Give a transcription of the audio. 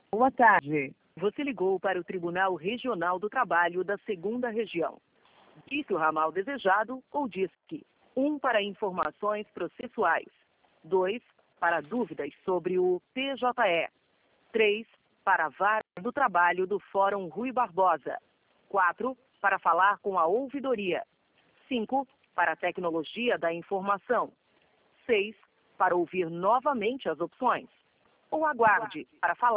Boa tarde. Você ligou para o Tribunal Regional do Trabalho da 2ª Região. Disse o ramal desejado ou DISC. 1 para informações processuais. 2 para dúvidas sobre o TJE. 3 para a vara do trabalho do Fórum Rui Barbosa. 4 para falar com a ouvidoria. 5 para a tecnologia da informação. 6 para ouvir novamente as opções. Ou aguarde para falar